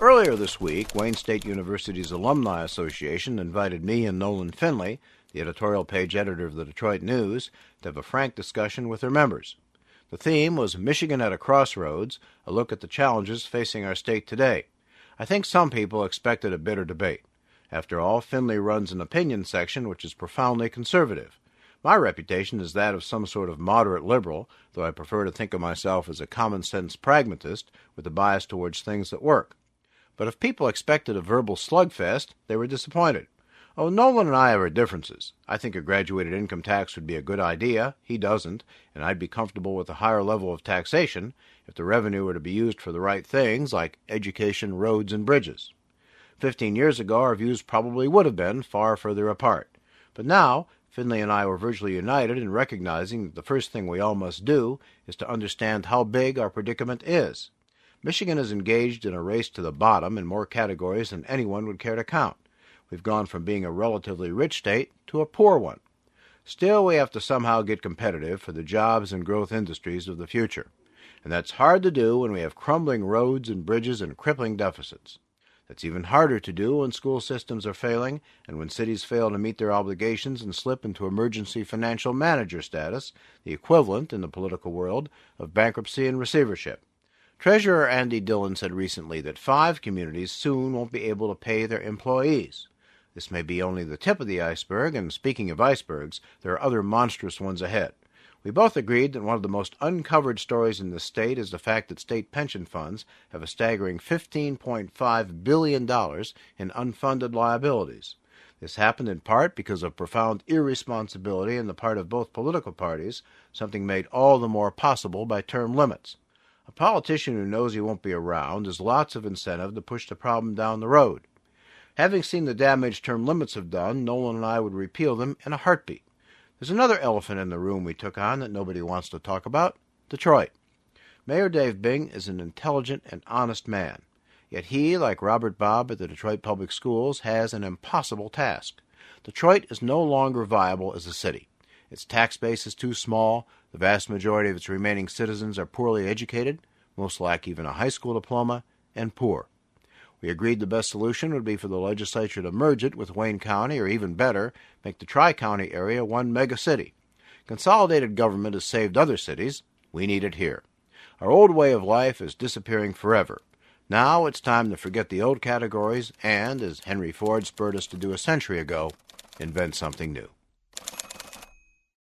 Earlier this week, Wayne State University's Alumni Association invited me and Nolan Finley, the editorial page editor of the Detroit News, to have a frank discussion with their members. The theme was Michigan at a Crossroads, a look at the challenges facing our state today. I think some people expected a bitter debate. After all, Finley runs an opinion section which is profoundly conservative. My reputation is that of some sort of moderate liberal, though I prefer to think of myself as a common-sense pragmatist with a bias towards things that work. But if people expected a verbal slugfest, they were disappointed. Oh, Nolan and I have our differences. I think a graduated income tax would be a good idea. He doesn't, and I'd be comfortable with a higher level of taxation if the revenue were to be used for the right things like education, roads, and bridges. 15 years ago, our views probably would have been far further apart. But now, Finley and I were virtually united in recognizing that the first thing we all must do is to understand how big our predicament is. Michigan is engaged in a race to the bottom in more categories than anyone would care to count. We've gone from being a relatively rich state to a poor one. Still, we have to somehow get competitive for the jobs and growth industries of the future. And that's hard to do when we have crumbling roads and bridges and crippling deficits. That's even harder to do when school systems are failing and when cities fail to meet their obligations and slip into emergency financial manager status, the equivalent in the political world of bankruptcy and receivership. Treasurer Andy Dillon said recently that 5 communities soon won't be able to pay their employees. This may be only the tip of the iceberg, and speaking of icebergs, there are other monstrous ones ahead. We both agreed that one of the most uncovered stories in the state is the fact that state pension funds have a staggering $15.5 billion in unfunded liabilities. This happened in part because of profound irresponsibility on the part of both political parties, something made all the more possible by term limits. A politician who knows he won't be around has lots of incentive to push the problem down the road. Having seen the damage term limits have done, Nolan and I would repeal them in a heartbeat. There's another elephant in the room we took on that nobody wants to talk about: Detroit. Mayor Dave Bing is an intelligent and honest man. Yet he, like Robert Bobb at the Detroit Public Schools, has an impossible task. Detroit is no longer viable as a city. Its tax base is too small, the vast majority of its remaining citizens are poorly educated, most lack even a high school diploma, and poor. We agreed the best solution would be for the legislature to merge it with Wayne County, or even better, make the Tri-County area one mega-city. Consolidated government has saved other cities. We need it here. Our old way of life is disappearing forever. Now it's time to forget the old categories and, as Henry Ford spurred us to do a century ago, invent something new.